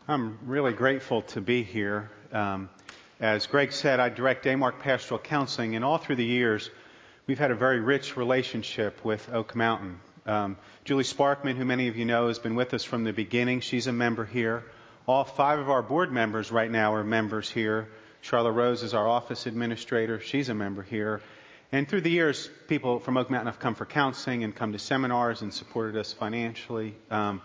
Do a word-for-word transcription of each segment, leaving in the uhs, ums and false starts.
I'm really grateful to be here. Um, as Greg said, I direct Daymark Pastoral Counseling, and all through the years, we've had a very rich relationship with Oak Mountain. Um, Julie Sparkman, who many of you know, has been with us from the beginning. She's a member here. All five of our board members right now are members here. Charlotte Rose is our office administrator. She's a member here. And through the years, people from Oak Mountain have come for counseling and come to seminars and supported us financially. Um,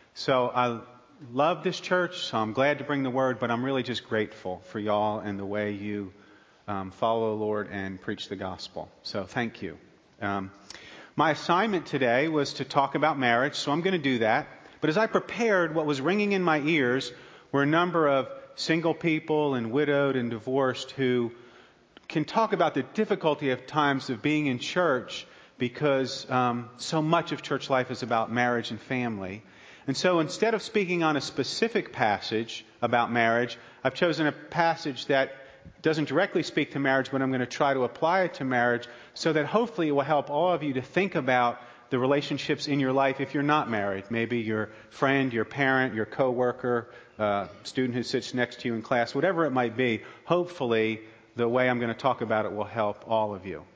so I love this church, so I'm glad to bring the word, but I'm really just grateful for y'all and the way you um, follow the Lord and preach the gospel. So thank you. Um, my assignment today was to talk about marriage, so I'm going to do that. But as I prepared, what was ringing in my ears were a number of single people and widowed and divorced who can talk about the difficulty of times of being in church because um, so much of church life is about marriage and family. And so instead of speaking on a specific passage about marriage, I've chosen a passage that doesn't directly speak to marriage, but I'm going to try to apply it to marriage so that hopefully it will help all of you to think about the relationships in your life if you're not married. Maybe your friend, your parent, your coworker, uh, student who sits next to you in class, whatever it might be. Hopefully the way I'm going to talk about it will help all of you.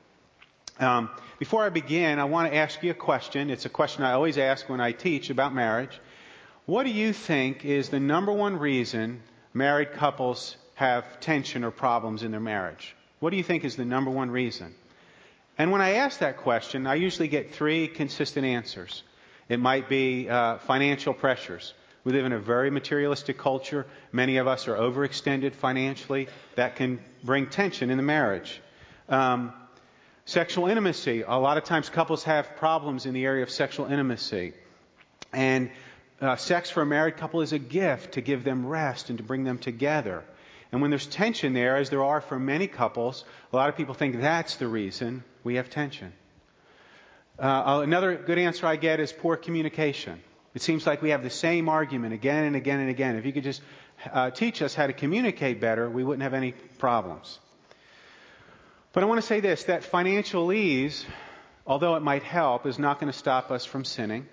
Um, before I begin, I want to ask you a question. It's a question I always ask when I teach about marriage. What do you think is the number one reason married couples have tension or problems in their marriage? What do you think is the number one reason? And when I ask that question, I usually get three consistent answers. It might be uh, financial pressures. We live in a very materialistic culture. Many of us are overextended financially. That can bring tension in the marriage. Um, Sexual intimacy. A lot of times couples have problems in the area of sexual intimacy. And uh, sex for a married couple is a gift to give them rest and to bring them together. And when there's tension there, as there are for many couples, a lot of people think that's the reason we have tension. Uh, another good answer I get is poor communication. It seems like we have the same argument again and again and again. If you could just uh, teach us how to communicate better, we wouldn't have any problems. But I want to say this, that financial ease, although it might help, is not going to stop us from sinning.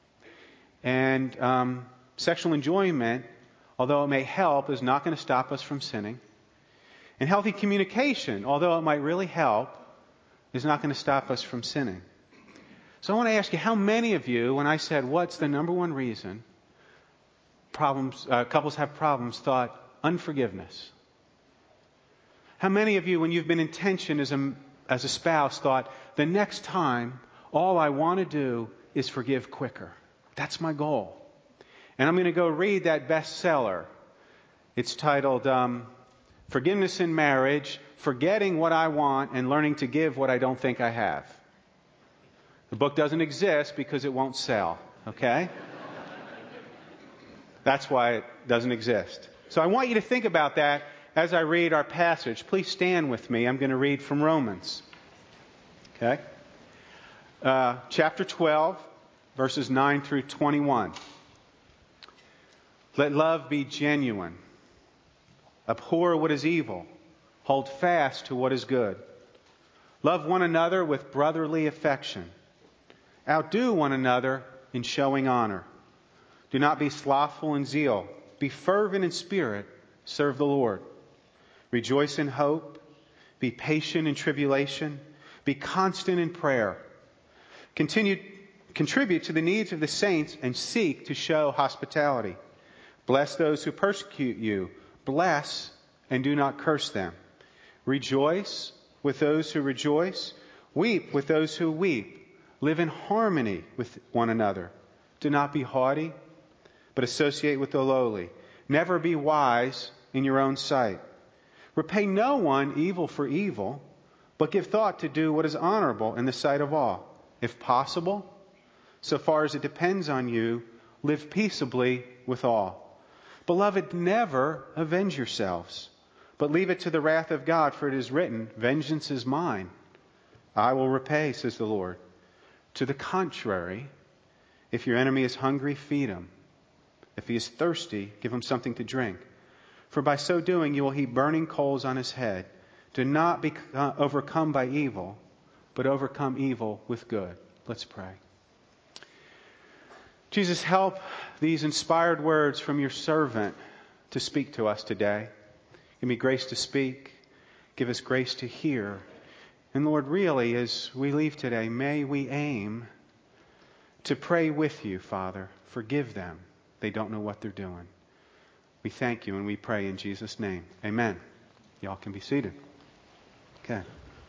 And um, sexual enjoyment, although it may help, is not going to stop us from sinning. And healthy communication, although it might really help, is not going to stop us from sinning. So I want to ask you, how many of you, when I said, what's the number one reason problems uh, couples have problems, thought unforgiveness? How many of you, when you've been in tension as a, as a spouse, thought, the next time, all I want to do is forgive quicker. That's my goal. And I'm going to go read that bestseller. It's titled, um, Forgiveness in Marriage, Forgetting What I Want and Learning to Give What I Don't Think I Have. The book doesn't exist because it won't sell, okay? That's why it doesn't exist. So I want you to think about that. As I read our passage, please stand with me. I'm going to read from Romans. Okay? Uh, chapter twelve, verses nine through twenty-one. Let love be genuine. Abhor what is evil. Hold fast to what is good. Love one another with brotherly affection. Outdo one another in showing honor. Do not be slothful in zeal. Be fervent in spirit. Serve the Lord. Rejoice in hope. Be patient in tribulation. Be constant in prayer. Continue, contribute to the needs of the saints and seek to show hospitality. Bless those who persecute you. Bless and do not curse them. Rejoice with those who rejoice. Weep with those who weep. Live in harmony with one another. Do not be haughty, but associate with the lowly. Never be wise in your own sight. Repay no one evil for evil, but give thought to do what is honorable in the sight of all. If possible, so far as it depends on you, live peaceably with all. Beloved, never avenge yourselves, but leave it to the wrath of God, for it is written, vengeance is mine. I will repay, says the Lord. To the contrary, if your enemy is hungry, feed him. If he is thirsty, give him something to drink. For by so doing, you will heap burning coals on his head. Do not be uh, overcome by evil, but overcome evil with good. Let's pray. Jesus, help these inspired words from your servant to speak to us today. Give me grace to speak. Give us grace to hear. And Lord, really, as we leave today, may we aim to pray with you, Father. Forgive them. They don't know what they're doing. We thank you and we pray in Jesus' name. Amen. Y'all can be seated. Okay.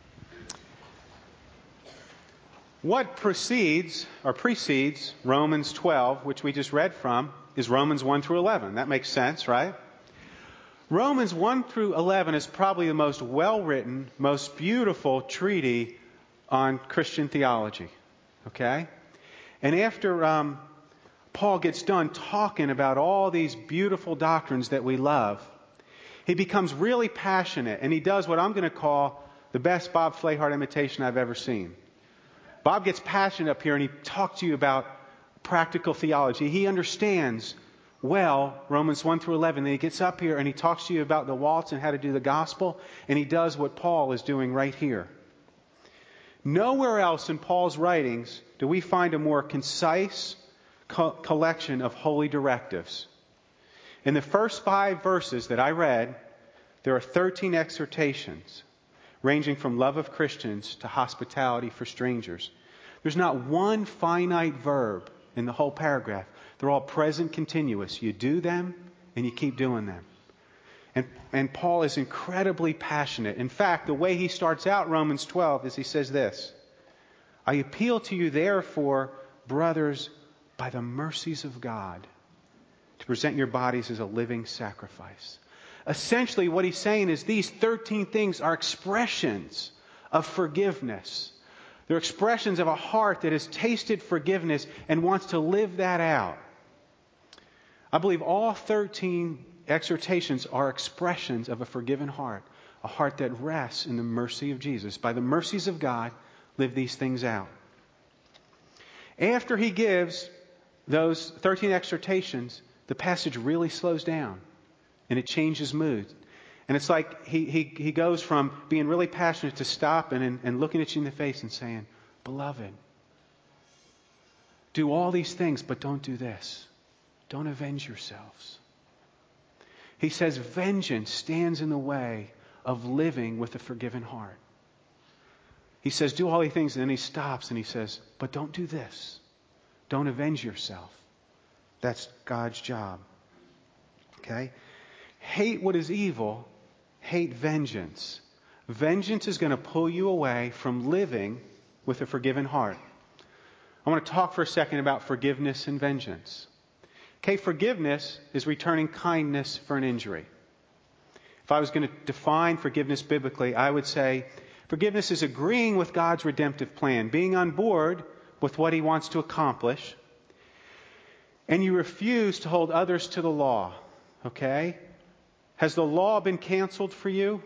What precedes or precedes Romans twelve, which we just read from, is Romans one through eleven. That makes sense, right? Romans one through eleven is probably the most well-written, most beautiful treatise on Christian theology. Okay? And after um, Paul gets done talking about all these beautiful doctrines that we love, he becomes really passionate, and he does what I'm going to call the best Bob Flahart imitation I've ever seen. Bob gets passionate up here and he talks to you about practical theology. He understands well Romans one through eleven. Then he gets up here and he talks to you about the waltz and how to do the gospel. And he does what Paul is doing right here. Nowhere else in Paul's writings do we find a more concise co- collection of holy directives. In the first five verses that I read, there are thirteen exhortations, ranging from love of Christians to hospitality for strangers. There's not one finite verb in the whole paragraph. They're all present continuous. You do them and you keep doing them. And, and Paul is incredibly passionate. In fact, the way he starts out Romans twelve is he says this: I appeal to you therefore, brothers, by the mercies of God, to present your bodies as a living sacrifice. Essentially, what he's saying is these thirteen things are expressions of forgiveness. They're expressions of a heart that has tasted forgiveness and wants to live that out. I believe all thirteen exhortations are expressions of a forgiven heart, a heart that rests in the mercy of Jesus. By the mercies of God, live these things out. After he gives those thirteen exhortations, the passage really slows down. And it changes mood. And it's like he, he, he goes from being really passionate to stopping and, and looking at you in the face and saying, Beloved, do all these things, but don't do this. Don't avenge yourselves. He says vengeance stands in the way of living with a forgiven heart. He says do all these things, and then he stops and he says, but don't do this. Don't avenge yourself. That's God's job. Okay? Hate what is evil. Hate vengeance. Vengeance is going to pull you away from living with a forgiven heart. I want to talk for a second about forgiveness and vengeance. Okay, forgiveness is returning kindness for an injury. If I was going to define forgiveness biblically, I would say forgiveness is agreeing with God's redemptive plan, being on board with what He wants to accomplish, and you refuse to hold others to the law. Okay? Has the law been canceled for you?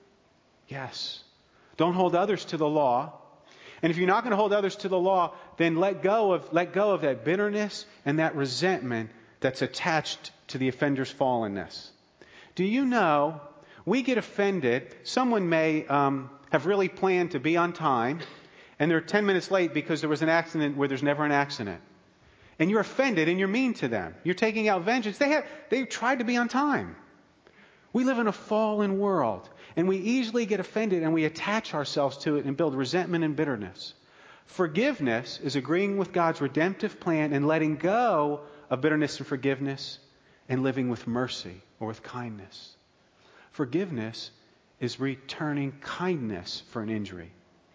Yes. Don't hold others to the law. And if you're not going to hold others to the law, then let go of let go of that bitterness and that resentment that's attached to the offender's fallenness. Do you know, we get offended. Someone may um, have really planned to be on time, and they're ten minutes late because there was an accident where there's never an accident. And you're offended and you're mean to them. You're taking out vengeance. They have, they tried to be on time. We live in a fallen world, and we easily get offended and we attach ourselves to it and build resentment and bitterness. Forgiveness is agreeing with God's redemptive plan and letting go of bitterness and forgiveness and living with mercy or with kindness. Forgiveness is returning kindness for an injury.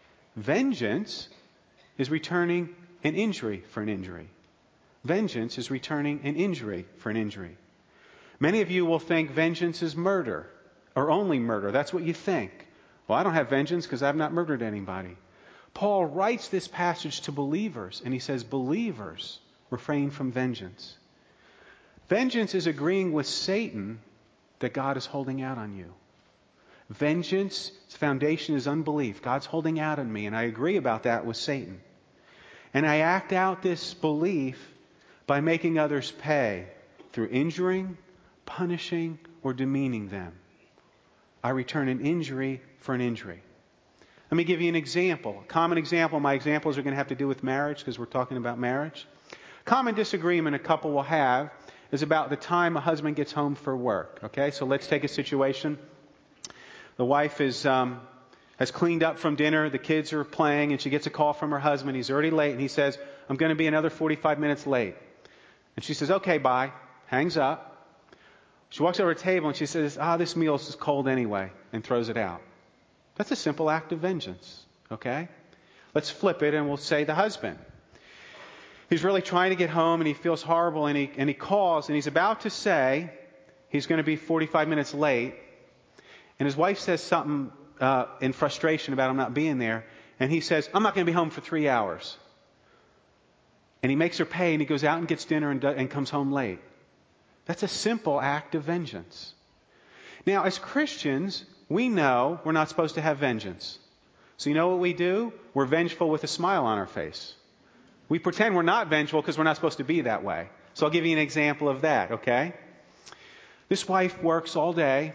Vengeance is returning an injury for an injury. Vengeance is returning an injury for an injury. Many of you will think vengeance is murder, or only murder. That's what you think. Well, I don't have vengeance because I've not murdered anybody. Paul writes this passage to believers, and he says, believers, refrain from vengeance. Vengeance is agreeing with Satan that God is holding out on you. Vengeance's foundation is unbelief. God's holding out on me, and I agree about that with Satan. And I act out this belief by making others pay through injuring, punishing, or demeaning them. I return an injury for an injury. Let me give you an example. A common example. My examples are going to have to do with marriage because we're talking about marriage. A Common disagreement a couple will have is about the time a husband gets home for work. Okay, so let's take a situation. The wife is um, has cleaned up from dinner. The kids are playing, and she gets a call from her husband. He's already late, and he says, "I'm going to be another forty-five minutes late." And she says, "Okay, bye." Hangs up. She walks over to the table and she says, "Ah, this meal is cold anyway," and throws it out. That's a simple act of vengeance. Okay? Let's flip it and we'll say the husband. He's really trying to get home and he feels horrible and he, and he calls and he's about to say he's going to be forty-five minutes late. And his wife says something uh, in frustration about him not being there. And he says, "I'm not going to be home for three hours. And he makes her pay and he goes out and gets dinner and, do, and comes home late. That's a simple act of vengeance. Now, as Christians, we know we're not supposed to have vengeance. So you know what we do? We're vengeful with a smile on our face. We pretend we're not vengeful because we're not supposed to be that way. So I'll give you an example of that, okay? This wife works all day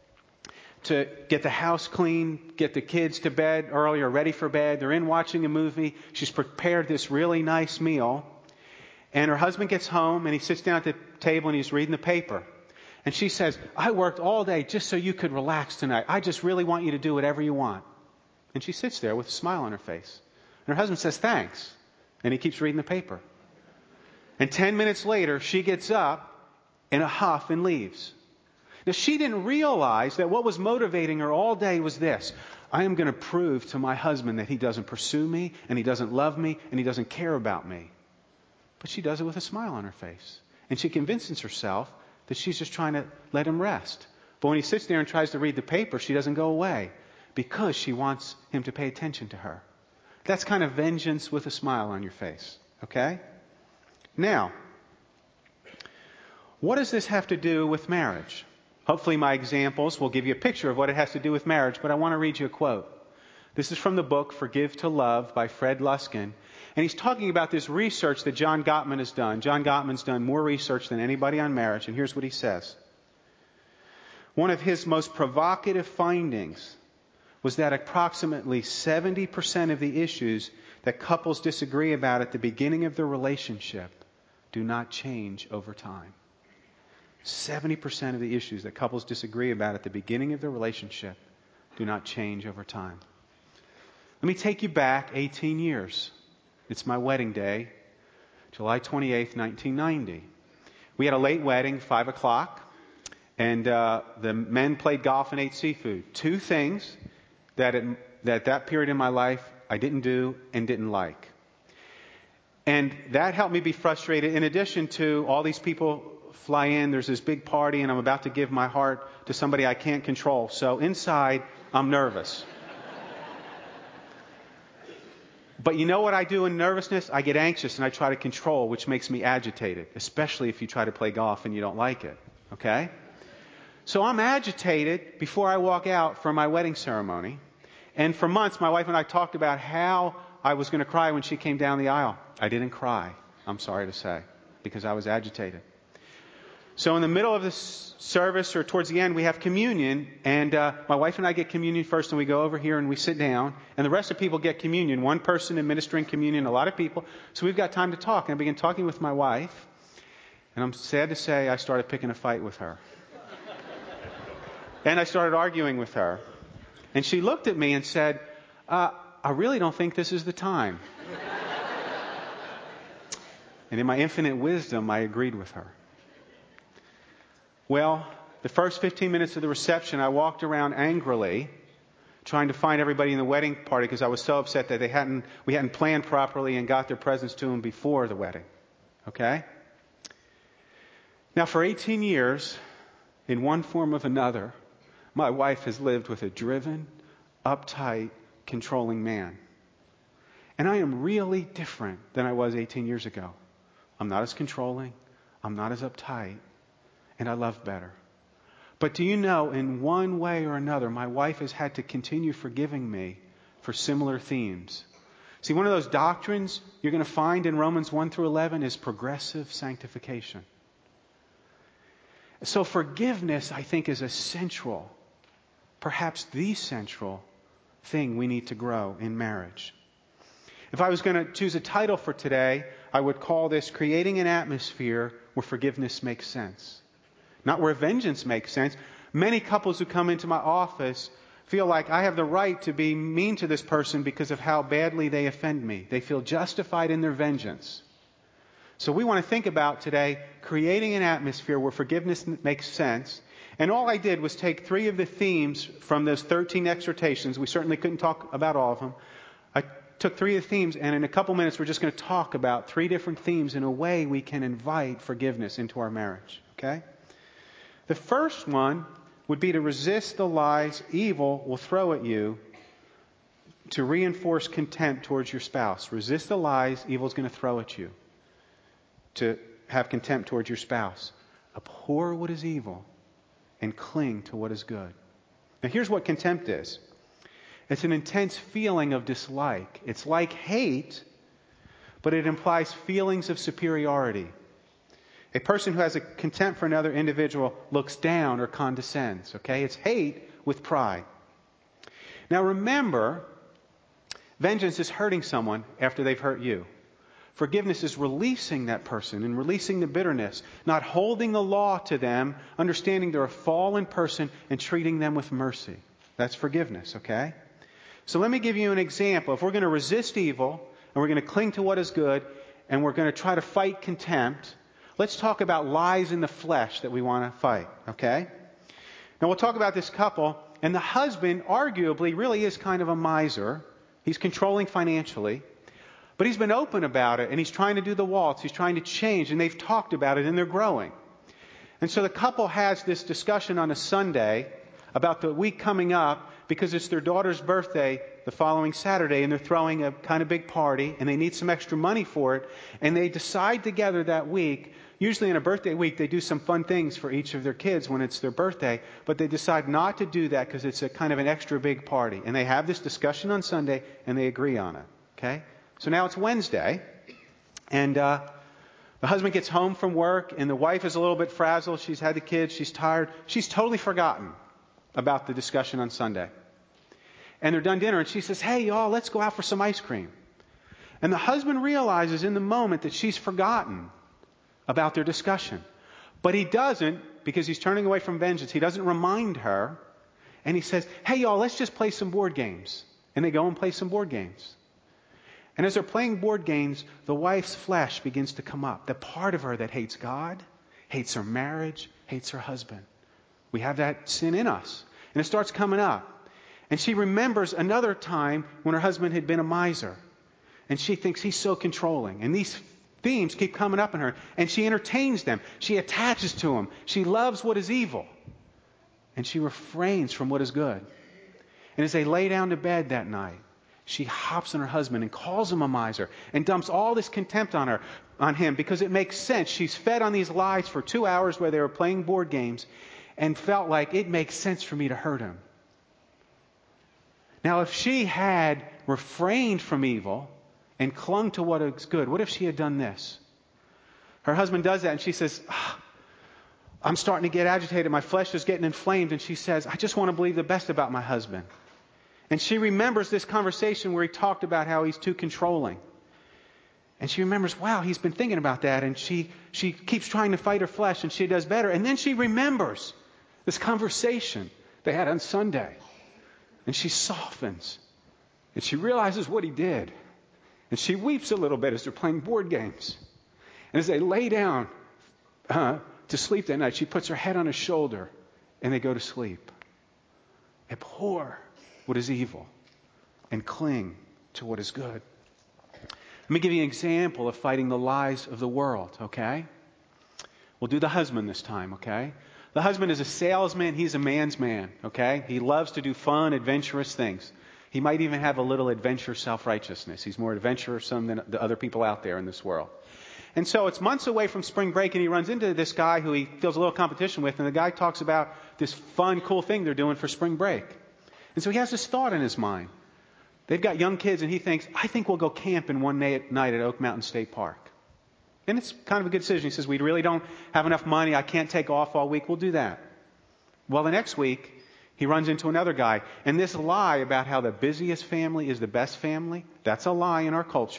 to get the house clean, get the kids to bed early or ready for bed. They're in watching a movie. She's prepared this really nice meal. And her husband gets home and he sits down at the table and he's reading the paper. And she says, "I worked all day just so you could relax tonight. I just really want you to do whatever you want." And she sits there with a smile on her face. And her husband says, "Thanks." And he keeps reading the paper. And ten minutes later, she gets up in a huff and leaves. Now, she didn't realize that what was motivating her all day was this: I am going to prove to my husband that he doesn't pursue me, and he doesn't love me, and he doesn't care about me. But she does it with a smile on her face. And she convinces herself that she's just trying to let him rest. But when he sits there and tries to read the paper, she doesn't go away because she wants him to pay attention to her. That's kind of vengeance with a smile on your face. Okay? Now, what does this have to do with marriage? Hopefully my examples will give you a picture of what it has to do with marriage, but I want to read you a quote. This is from the book Forgive to Love by Fred Luskin. And he's talking about this research that John Gottman has done. John Gottman's done more research than anybody on marriage, and here's what he says. One of his most provocative findings was that approximately seventy percent of the issues that couples disagree about at the beginning of their relationship do not change over time. seventy percent of the issues that couples disagree about at the beginning of their relationship do not change over time. Let me take you back eighteen years. It's my wedding day, July twenty-eighth, nineteen ninety. We had a late wedding, five o'clock, and uh, the men played golf and ate seafood. Two things that at that, that period in my life I didn't do and didn't like. And that helped me be frustrated. In addition to all these people fly in, there's this big party, and I'm about to give my heart to somebody I can't control. So inside, I'm nervous. But you know what I do in nervousness? I get anxious and I try to control, which makes me agitated, especially if you try to play golf and you don't like it. Okay? So I'm agitated before I walk out for my wedding ceremony. And for months, my wife and I talked about how I was going to cry when she came down the aisle. I didn't cry, I'm sorry to say, because I was agitated. So in the middle of this service or towards the end, we have communion. And uh, my wife and I get communion first, and we go over here and we sit down. And the rest of people get communion. One person administering communion, a lot of people. So we've got time to talk. And I began talking with my wife. And I'm sad to say I started picking a fight with her. And I started arguing with her. And she looked at me and said, uh, I really don't think this is the time. And in my infinite wisdom, I agreed with her. Well, the first fifteen minutes of the reception, I walked around angrily, trying to find everybody in the wedding party because I was so upset that they hadn't, we hadn't planned properly and got their presents to them before the wedding. Okay? Now, for eighteen years, in one form or another, my wife has lived with a driven, uptight, controlling man. And I am really different than I was eighteen years ago. I'm not as controlling. I'm not as uptight. And I love better. But do you know, in one way or another, my wife has had to continue forgiving me for similar themes. See, one of those doctrines you're going to find in Romans one through eleven is progressive sanctification. So forgiveness, I think, is a central, perhaps the central thing we need to grow in marriage. If I was going to choose a title for today, I would call this creating an atmosphere where forgiveness makes sense. Not where vengeance makes sense. Many couples who come into my office feel like I have the right to be mean to this person because of how badly they offend me. They feel justified in their vengeance. So we want to think about today creating an atmosphere where forgiveness makes sense. And all I did was take three of the themes from those thirteen exhortations. We certainly couldn't talk about all of them. I took three of the themes, and in a couple minutes we're just going to talk about three different themes in a way we can invite forgiveness into our marriage. Okay? The first one would be to resist the lies evil will throw at you to reinforce contempt towards your spouse. Resist the lies evil is going to throw at you to have contempt towards your spouse. Abhor what is evil and cling to what is good. Now here's what contempt is. It's an intense feeling of dislike. It's like hate, but it implies feelings of superiority. A person who has a contempt for another individual looks down or condescends. Okay? It's hate with pride. Now remember, vengeance is hurting someone after they've hurt you. Forgiveness is releasing that person and releasing the bitterness, not holding the law to them, understanding they're a fallen person and treating them with mercy. That's forgiveness, okay? So let me give you an example. If we're going to resist evil and we're going to cling to what is good and we're going to try to fight contempt, let's talk about lies in the flesh that we want to fight, okay? Now we'll talk about this couple, and the husband arguably really is kind of a miser. He's controlling financially. But he's been open about it, and he's trying to do the waltz. He's trying to change, and they've talked about it, and they're growing. And so the couple has this discussion on a Sunday about the week coming up because it's their daughter's birthday the following Saturday, and they're throwing a kind of big party, and they need some extra money for it. And they decide together that week, usually in a birthday week, they do some fun things for each of their kids when it's their birthday, but they decide not to do that because it's a kind of an extra big party. And they have this discussion on Sunday, and they agree on it. Okay? So now it's Wednesday, and uh, the husband gets home from work, and the wife is a little bit frazzled. She's had the kids. She's tired. She's totally forgotten about the discussion on Sunday. And they're done dinner, and she says, hey, y'all, let's go out for some ice cream. And the husband realizes in the moment that she's forgotten about their discussion. But he doesn't, because he's turning away from vengeance. He doesn't remind her, and he says, hey, y'all, let's just play some board games. And they go and play some board games. And as they're playing board games, the wife's flesh begins to come up. The part of her that hates God, hates her marriage, hates her husband. We have that sin in us. And it starts coming up. And she remembers another time when her husband had been a miser. And she thinks he's so controlling. And these themes keep coming up in her. And she entertains them. She attaches to them. She loves what is evil. And she refrains from what is good. And as they lay down to bed that night, she hops on her husband and calls him a miser and dumps all this contempt on her, on him, because it makes sense. She's fed on these lies for two hours where they were playing board games and felt like it makes sense for me to hurt him. Now, if she had refrained from evil and clung to what is good, what if she had done this? Her husband does that and she says, oh, I'm starting to get agitated. My flesh is getting inflamed. And she says, I just want to believe the best about my husband. And she remembers this conversation where he talked about how he's too controlling. And she remembers, wow, he's been thinking about that. And she, she keeps trying to fight her flesh, and she does better. And then she remembers this conversation they had on Sunday. And she softens. And she realizes what he did. And she weeps a little bit as they're playing board games. And as they lay down uh, to sleep that night, she puts her head on his shoulder, and they go to sleep. Abhor what is evil and cling to what is good. Let me give you an example of fighting the lies of the world, okay? We'll do the husband this time, okay? The husband is a salesman. He's a man's man, okay? He loves to do fun, adventurous things. He might even have a little adventure self-righteousness. He's more adventuresome than the other people out there in this world. And so it's months away from spring break, and he runs into this guy who he feels a little competition with, and the guy talks about this fun, cool thing they're doing for spring break. And so he has this thought in his mind. They've got young kids, and he thinks, I think we'll go camping one night at Oak Mountain State Park. And it's kind of a good decision. He says, we really don't have enough money. I can't take off all week. We'll do that. Well, the next week, he runs into another guy. And this lie about how the busiest family is the best family, that's a lie in our culture.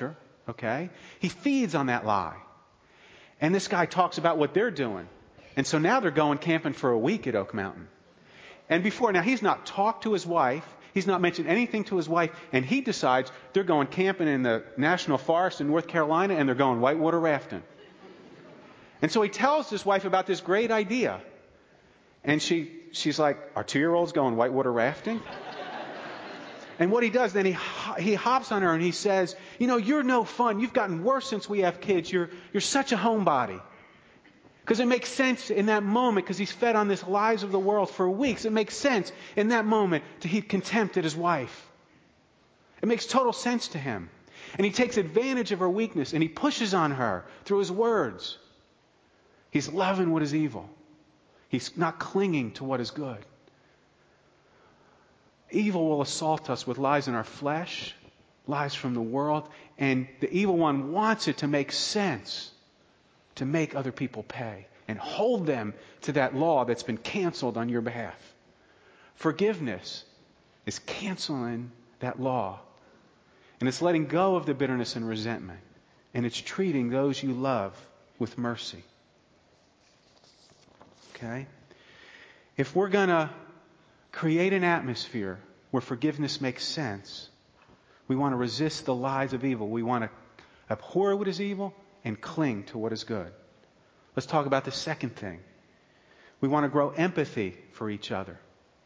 Okay? He feeds on that lie. And this guy talks about what they're doing. And so now they're going camping for a week at Oak Mountain. And before, now he's not talked to his wife. He's not mentioned anything to his wife. And he decides they're going camping in the National Forest in North Carolina and they're going whitewater rafting. And so he tells his wife about this great idea. And she she's like, our two-year-old's going whitewater rafting? And what he does, then he he hops on her and he says, you know, you're no fun. You've gotten worse since we have kids. You're you're such a homebody. Because it makes sense in that moment, because he's fed on this lies of the world for weeks. It makes sense in that moment to heap contempt at his wife. It makes total sense to him. And he takes advantage of her weakness and he pushes on her through his words. He's loving what is evil. He's not clinging to what is good. Evil will assault us with lies in our flesh, lies from the world, and the evil one wants it to make sense, to make other people pay and hold them to that law that's been canceled on your behalf. Forgiveness is canceling that law, and it's letting go of the bitterness and resentment, and it's treating those you love with mercy. Okay? If we're going to create an atmosphere where forgiveness makes sense, we want to resist the lies of evil. We want to abhor what is evil and cling to what is good. Let's talk about the second thing. We want to grow empathy for each other.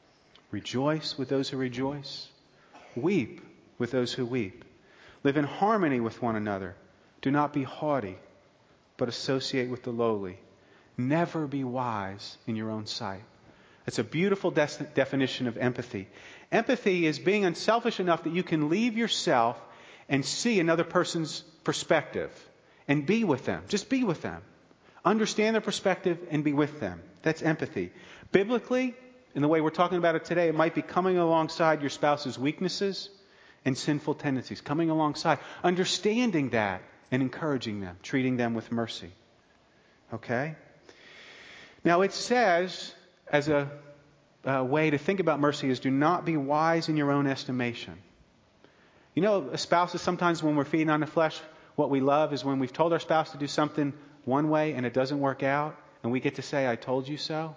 Rejoice with those who rejoice. Weep with those who weep. Live in harmony with one another. Do not be haughty, but associate with the lowly. Never be wise in your own sight. It's a beautiful de- definition of empathy. Empathy is being unselfish enough that you can leave yourself and see another person's perspective and be with them. Just be with them. Understand their perspective and be with them. That's empathy. Biblically, in the way we're talking about it today, it might be coming alongside your spouse's weaknesses and sinful tendencies. Coming alongside, understanding that and encouraging them, treating them with mercy. Okay? Now it says, as a, a way to think about mercy, is do not be wise in your own estimation. You know, spouses, sometimes when we're feeding on the flesh, what we love is when we've told our spouse to do something one way and it doesn't work out, and we get to say, I told you so.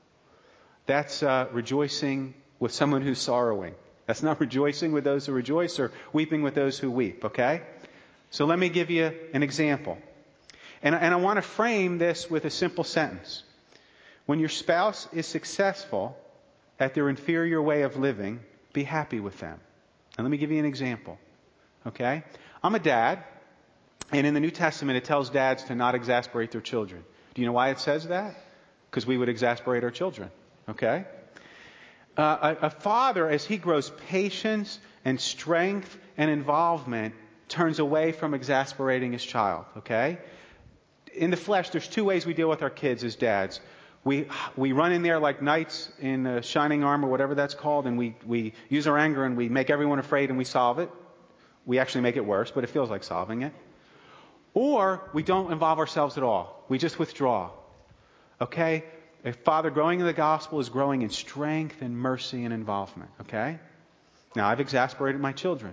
That's uh, rejoicing with someone who's sorrowing. That's not rejoicing with those who rejoice or weeping with those who weep, okay? So let me give you an example. And, and I want to frame this with a simple sentence. When your spouse is successful at their inferior way of living, be happy with them. And let me give you an example. Okay? I'm a dad, and in the New Testament it tells dads to not exasperate their children. Do you know why it says that? Because we would exasperate our children. Okay? Uh, a, a father, as he grows patience and strength and involvement, turns away from exasperating his child. Okay? In the flesh, there's two ways we deal with our kids as dads. We we run in there like knights in uh, shining armor, whatever that's called, and we, we use our anger and we make everyone afraid and we solve it. We actually make it worse, but it feels like solving it. Or we don't involve ourselves at all. We just withdraw. Okay? A father growing in the gospel is growing in strength and mercy and involvement. Okay? Now, I've exasperated my children.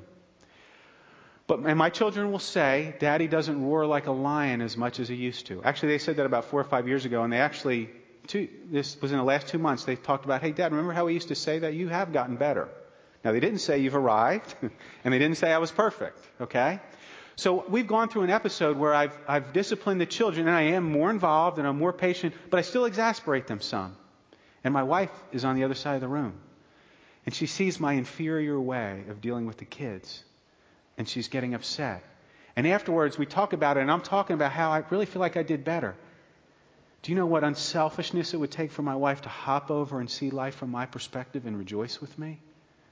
But and my children will say, Daddy doesn't roar like a lion as much as he used to. Actually, they said that about four or five years ago, and they actually... Two, this was in the last two months, they talked about, hey, Dad, remember how we used to say that? You have gotten better. Now, they didn't say you've arrived, and they didn't say I was perfect, okay? So we've gone through an episode where I've, I've disciplined the children, and I am more involved, and I'm more patient, but I still exasperate them some. And my wife is on the other side of the room, and she sees my inferior way of dealing with the kids, and she's getting upset. And afterwards, we talk about it, and I'm talking about how I really feel like I did better. Do you know what unselfishness it would take for my wife to hop over and see life from my perspective and rejoice with me?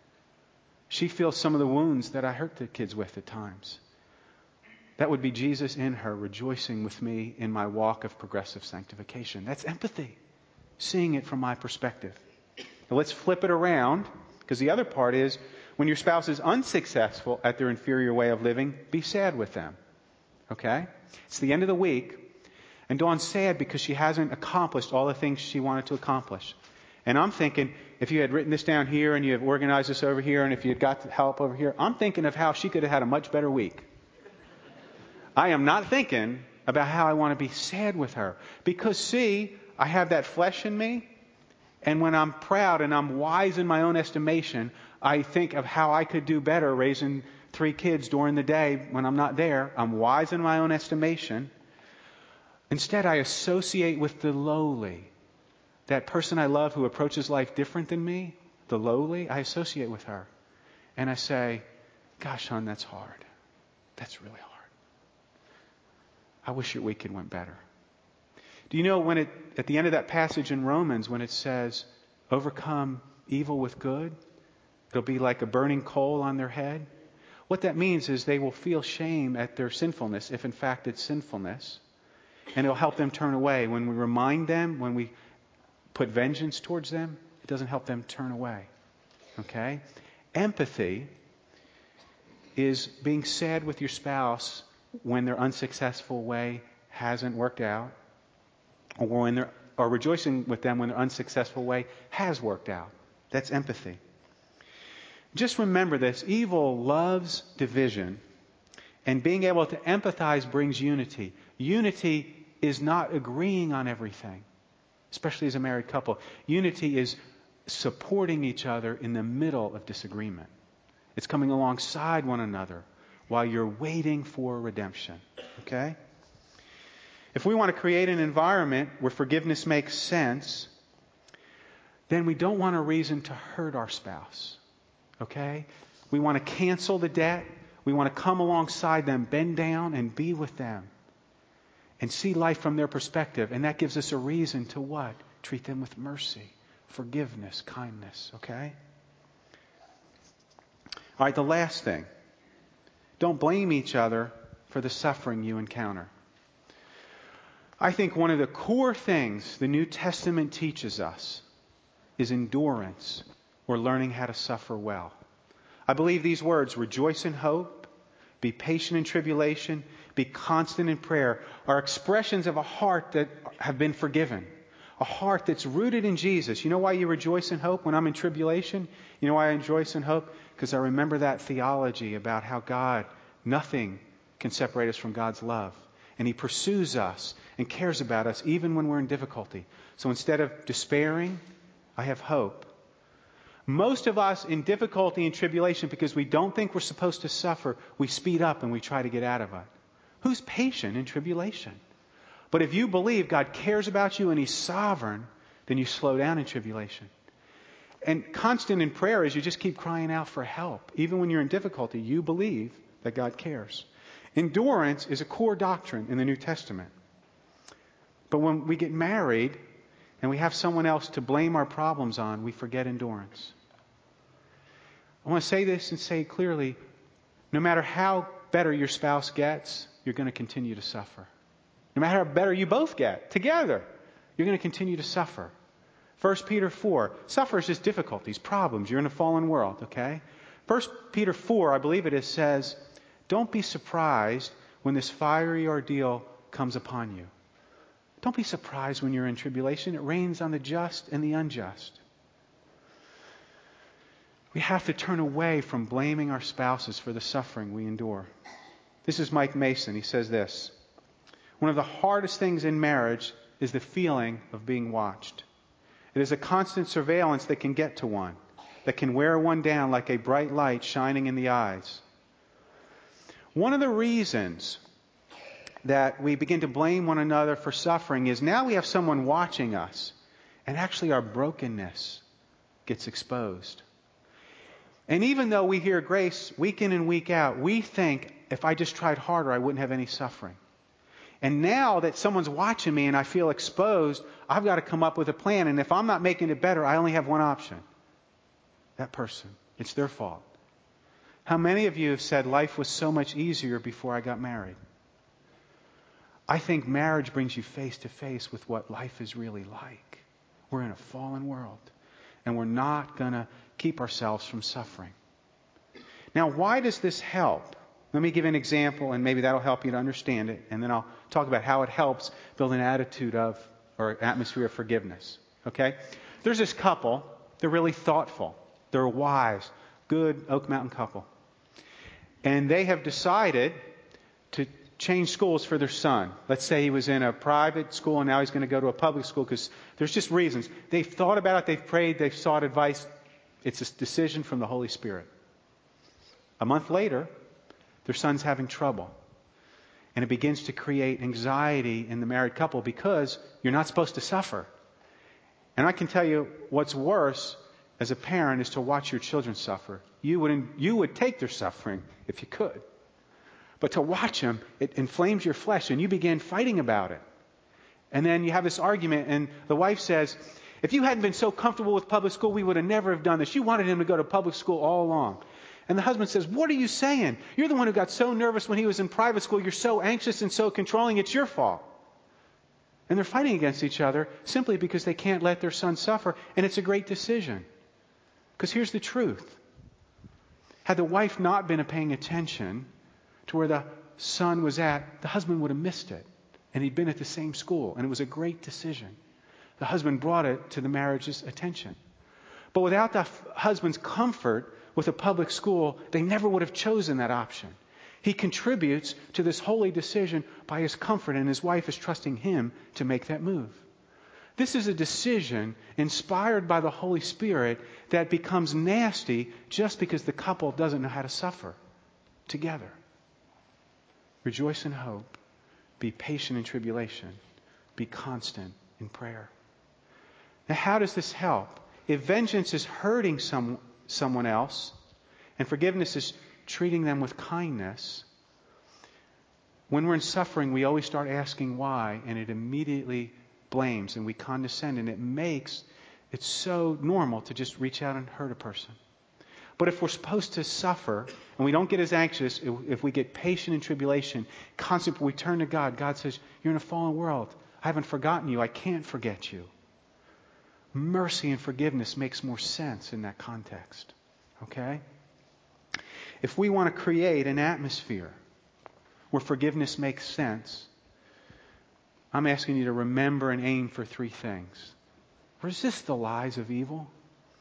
She feels some of the wounds that I hurt the kids with at times. That would be Jesus in her rejoicing with me in my walk of progressive sanctification. That's empathy, seeing it from my perspective. Now let's flip it around, because the other part is when your spouse is unsuccessful at their inferior way of living, be sad with them. Okay? It's the end of the week. And Dawn's sad because she hasn't accomplished all the things she wanted to accomplish. And I'm thinking, if you had written this down here and you have organized this over here and if you had got help over here, I'm thinking of how she could have had a much better week. I am not thinking about how I want to be sad with her. Because, see, I have that flesh in me. And when I'm proud and I'm wise in my own estimation, I think of how I could do better raising three kids during the day when I'm not there. I'm wise in my own estimation. Instead, I associate with the lowly. That person I love who approaches life different than me, the lowly, I associate with her. And I say, gosh, hon, that's hard. That's really hard. I wish your weekend went better. Do you know when it, at the end of that passage in Romans, when it says, overcome evil with good, it'll be like a burning coal on their head? What that means is they will feel shame at their sinfulness, if in fact it's sinfulness. And it'll help them turn away. When we remind them, when we put vengeance towards them, it doesn't help them turn away. Okay? Empathy is being sad with your spouse when their unsuccessful way hasn't worked out, or when they're, or rejoicing with them when their unsuccessful way has worked out. That's empathy. Just remember this: evil loves division, and being able to empathize brings unity. Unity is not agreeing on everything, especially as a married couple. Unity is supporting each other in the middle of disagreement. It's coming alongside one another while you're waiting for redemption. Okay? If we want to create an environment where forgiveness makes sense, then we don't want a reason to hurt our spouse. Okay? We want to cancel the debt. We want to come alongside them, bend down and be with them, and see life from their perspective. And that gives us a reason to what? Treat them with mercy, forgiveness, kindness. Okay? All right, the last thing. Don't blame each other for the suffering you encounter. I think one of the core things the New Testament teaches us is endurance, or learning how to suffer well. I believe these words, rejoice in hope, be patient in tribulation, be constant in prayer, are expressions of a heart that have been forgiven. A heart that's rooted in Jesus. You know why you rejoice in hope when I'm in tribulation? You know why I rejoice in hope? Because I remember that theology about how God, nothing can separate us from God's love. And He pursues us and cares about us even when we're in difficulty. So instead of despairing, I have hope. Most of us in difficulty and tribulation, because we don't think we're supposed to suffer, we speed up and we try to get out of it. Who's patient in tribulation? But if you believe God cares about you and He's sovereign, then you slow down in tribulation. And constant in prayer is you just keep crying out for help. Even when you're in difficulty, you believe that God cares. Endurance is a core doctrine in the New Testament. But when we get married and we have someone else to blame our problems on, we forget endurance. I want to say this and say it clearly. No matter how better your spouse gets, you're going to continue to suffer. No matter how better you both get together, you're going to continue to suffer. First Peter four. Suffer is just difficulties, problems. You're in a fallen world, okay? First Peter four, I believe it is, says, don't be surprised when this fiery ordeal comes upon you. Don't be surprised when you're in tribulation. It rains on the just and the unjust. We have to turn away from blaming our spouses for the suffering we endure. This is Mike Mason. He says this: one of the hardest things in marriage is the feeling of being watched. It is a constant surveillance that can get to one, that can wear one down like a bright light shining in the eyes. One of the reasons that we begin to blame one another for suffering is now we have someone watching us, and actually our brokenness gets exposed. And even though we hear grace week in and week out, we think if I just tried harder, I wouldn't have any suffering. And now that someone's watching me and I feel exposed, I've got to come up with a plan. And if I'm not making it better, I only have one option. That person. It's their fault. How many of you have said life was so much easier before I got married? I think marriage brings you face to face with what life is really like. We're in a fallen world, and we're not going to keep ourselves from suffering. Now, why does this help? Let me give an example, and maybe that'll help you to understand it, and then I'll talk about how it helps build an attitude of, or atmosphere of forgiveness. Okay? There's this couple. They're really thoughtful. They're wise, good Oak Mountain couple. And they have decided to change schools for their son. Let's say he was in a private school and now he's going to go to a public school because there's just reasons. They've thought about it, they've prayed, they've sought advice. It's a decision from the Holy Spirit. A month later, their son's having trouble. And it begins to create anxiety in the married couple because you're not supposed to suffer. And I can tell you what's worse as a parent is to watch your children suffer. You would, you would take their suffering if you could. But to watch them, it inflames your flesh and you begin fighting about it. And then you have this argument and the wife says, if you hadn't been so comfortable with public school, we would have never have done this. You wanted him to go to public school all along. And the husband says, what are you saying? You're the one who got so nervous when he was in private school. You're so anxious and so controlling. It's your fault. And they're fighting against each other simply because they can't let their son suffer. And it's a great decision. Because here's the truth. Had the wife not been paying attention to where the son was at, the husband would have missed it. And he'd been at the same school. And it was a great decision. The husband brought it to the marriage's attention. But without the f- husband's comfort with a public school, they never would have chosen that option. He contributes to this holy decision by his comfort, and his wife is trusting him to make that move. This is a decision inspired by the Holy Spirit that becomes nasty just because the couple doesn't know how to suffer together. Rejoice in hope. Be patient in tribulation. Be constant in prayer. Now, how does this help? If vengeance is hurting some, someone else, and forgiveness is treating them with kindness, when we're in suffering, we always start asking why, and it immediately blames, and we condescend, and it makes it so normal to just reach out and hurt a person. But if we're supposed to suffer, and we don't get as anxious, if, if we get patient in tribulation, constantly we turn to God, God says, you're in a fallen world. I haven't forgotten you. I can't forget you. Mercy and forgiveness makes more sense in that context. Okay? If we want to create an atmosphere where forgiveness makes sense, I'm asking you to remember and aim for three things. Resist the lies of evil.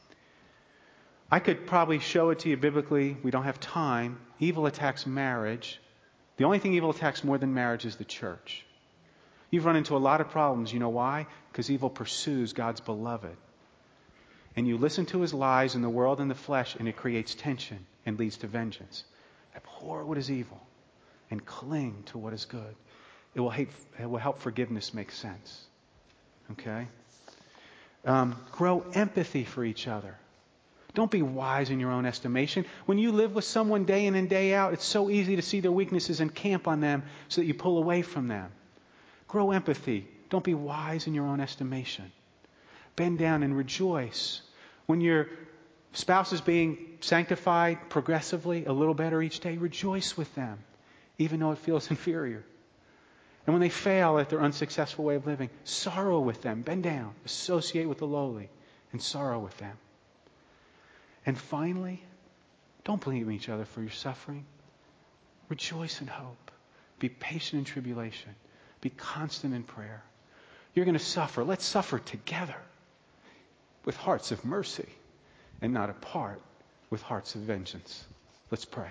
I could probably show it to you biblically. We don't have time. Evil attacks marriage. The only thing evil attacks more than marriage is the church. You've run into a lot of problems. You know why? Because evil pursues God's beloved. And you listen to his lies in the world and the flesh, and it creates tension and leads to vengeance. Abhor what is evil and cling to what is good. It will, hate, it will help forgiveness make sense. Okay? Um, grow empathy for each other. Don't be wise in your own estimation. When you live with someone day in and day out, it's so easy to see their weaknesses and camp on them so that you pull away from them. Grow empathy. Don't be wise in your own estimation. Bend down and rejoice. When your spouse is being sanctified progressively, a little better each day, rejoice with them, even though it feels inferior. And when they fail at their unsuccessful way of living, sorrow with them. Bend down. Associate with the lowly and sorrow with them. And finally, don't blame each other for your suffering. Rejoice in hope. Be patient in tribulation. Be constant in prayer. You're going to suffer. Let's suffer together with hearts of mercy and not apart with hearts of vengeance. Let's pray.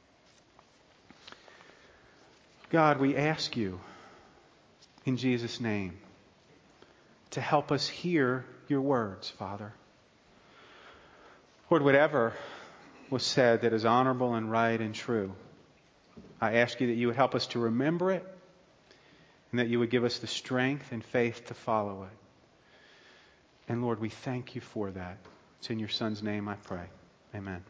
God, we ask you in Jesus' name to help us hear your words, Father. Lord, whatever was said that is honorable and right and true, I ask you that you would help us to remember it and that you would give us the strength and faith to follow it. And Lord, we thank you for that. It's in your Son's name I pray. Amen.